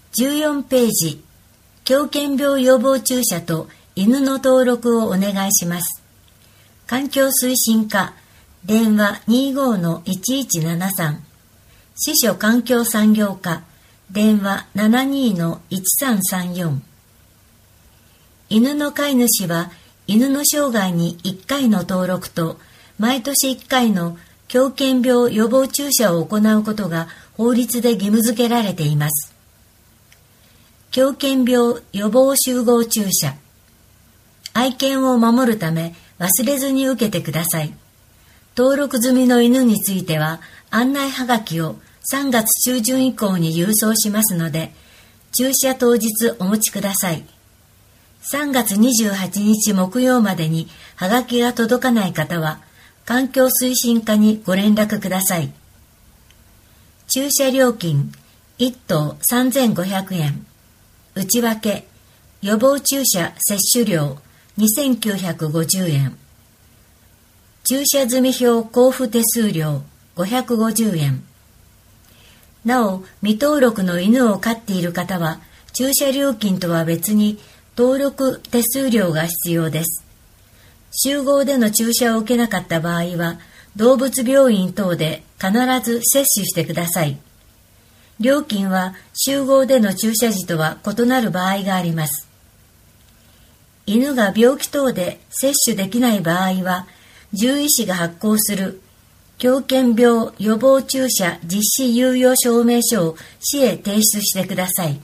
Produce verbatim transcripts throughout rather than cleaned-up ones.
じゅうよんページ、狂犬病予防注射と犬の登録をお願いします。環境推進課、電話 にじゅうごのいちいちななさん、司書環境産業課、電話 ななじゅうにのいちさんさんよん。犬の飼い主は犬の生涯にいっかいの登録と毎年いっかいの狂犬病予防注射を行うことが法律で義務付けられています。狂犬病予防集合注射。愛犬を守るため忘れずに受けてください。登録済みの犬については案内はがきをさんがつちゅうじゅん以降に郵送しますので、注射当日お持ちください。さんがつにじゅうはちにち木曜までにはがきが届かない方は、環境推進課にご連絡ください。注射料金いっとうさんぜんごひゃくえん。内訳、予防注射接種料にせんきゅうひゃくごじゅうえん。注射済票交付手数料ごひゃくごじゅうえん。なお、未登録の犬を飼っている方は、注射料金とは別に登録手数料が必要です。集合での注射を受けなかった場合は、動物病院等で必ず接種してください。料金は集合での注射時とは異なる場合があります。犬が病気等で接種できない場合は、獣医師が発行する狂犬病予防注射実施猶予証明書を市へ提出してください。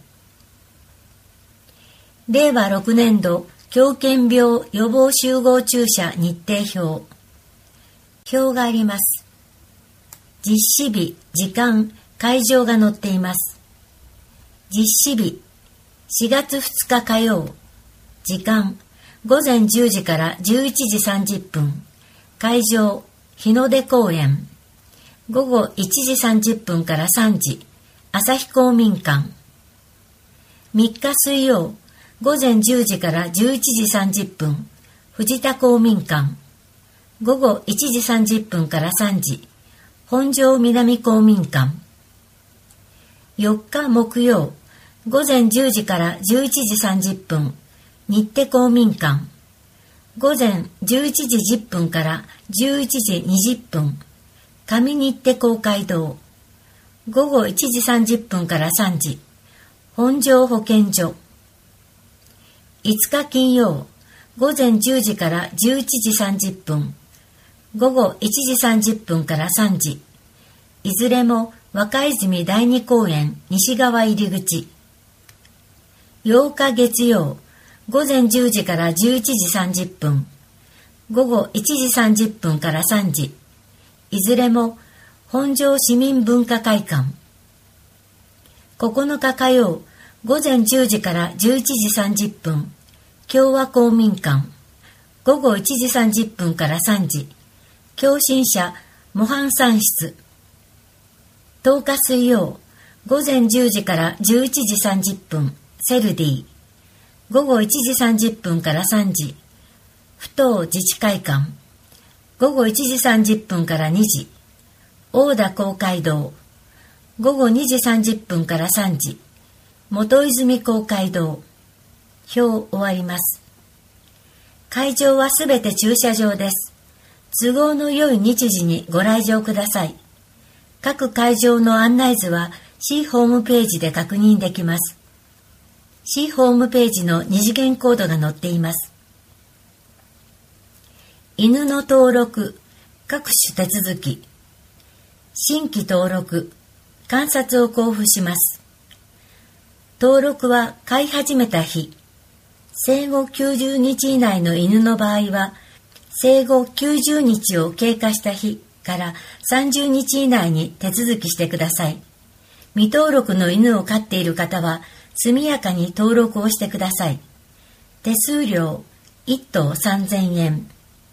れいわろくねんど狂犬病予防集合注射日程表。表があります。実施日、時間、会場が載っています。実施日、しがつふつか火曜。時間、ごぜんじゅうじからじゅういちじさんじゅっぷん。会場、日の出公園。ごごいちじさんじゅっぷんからさんじ、朝日公民館。みっか水曜、ごぜんじゅうじからじゅういちじさんじゅっぷん、藤田公民館。ごごいちじさんじゅっぷんからさんじ、本庄南公民館。よっか木曜、ごぜんじゅうじからじゅういちじさんじゅっぷん、日手公民館。ごぜんじゅういちじじゅっぷんからじゅういちじにじゅっぷん、上日手公会堂。ごごいちじさんじゅっぷんからさんじ、本庄保健所。いつか金曜、ごぜんじゅうじからじゅういちじさんじゅっぷん、ごごいちじさんじゅっぷんからさんじ、いずれも若泉第二公園西側入り口。ようか月曜、ごぜんじゅうじからじゅういちじさんじゅっぷん、ごごいちじさんじゅっぷんからさんじ、いずれも本庄市民文化会館。ここのか火曜、ごぜんじゅうじからじゅういちじさんじゅっぷん、共和公民館。ごごいちじさんじゅっぷんからさんじ、共振者模範産室。とおか水曜、ごぜんじゅうじからじゅういちじさんじゅっぷん、セルディ。ごごいちじさんじゅっぷんからさんじ、府東自治会館。ごごいちじさんじゅっぷんからにじ、大田公会堂。ごごにじさんじゅっぷんからさんじ、元泉公会堂。表終わります。会場はすべて駐車場です。都合の良い日時にご来場ください。各会場の案内図は市ホームページで確認できます。市ホームページの二次元コードが載っています。犬の登録、各種手続き。新規登録、観察を交付します。登録は飼い始めた日、生後きゅうじゅうにち以内の犬の場合は、生後きゅうじゅうにちを経過した日からさんじゅうにち以内に手続きしてください。未登録の犬を飼っている方は、速やかに登録をしてください。手数料いっとうさんぜんえん。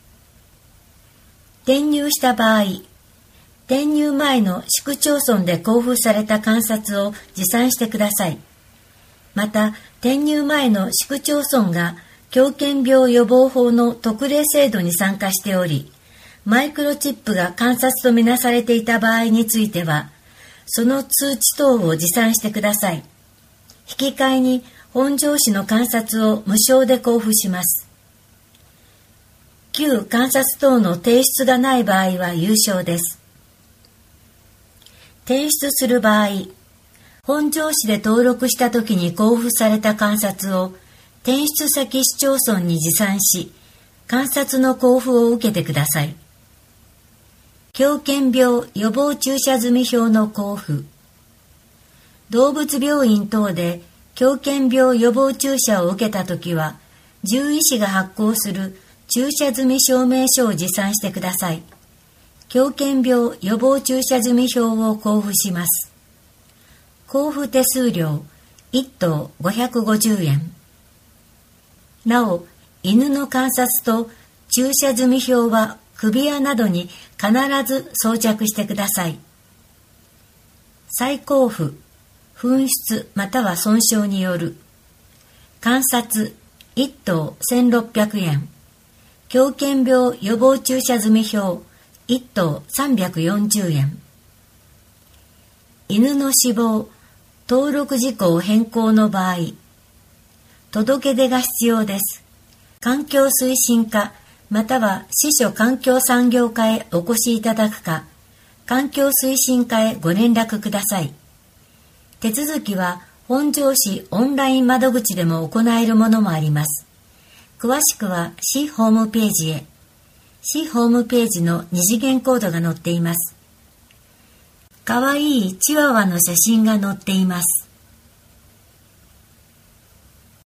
転入した場合、転入前の市区町村で交付された観察を持参してください。また、転入前の市区町村が狂犬病予防法の特例制度に参加しており、マイクロチップが観察とみなされていた場合については、その通知等を持参してください。 引き換えに本庄市の鑑察を無償で交付します。旧鑑察等の提出がない場合は有償です。提出する場合、本庄市で登録した時に交付された鑑察を転出先市町村に持参し、鑑察の交付を受けてください。狂犬病予防注射済票の交付。動物病院等で狂犬病予防注射を受けたときは、獣医師が発行する注射済証明書を持参してください。狂犬病予防注射済票を交付します。交付手数料いっ頭ごひゃくごじゅうえん。なお、犬の観察と注射済票は首輪などに必ず装着してください。再交付、紛失または損傷による。観察いっ頭せんろっぴゃくえん。狂犬病予防注射済票いっ頭さんびゃくよんじゅうえん。犬の死亡、登録事項変更の場合、届け出が必要です。環境推進課または支所環境産業課へお越しいただくか、環境推進課へご連絡ください。手続きは本庄市オンライン窓口でも行えるものもあります。詳しくは市ホームページへ。市ホームページの二次元コードが載っています。かわいいチワワの写真が載っています。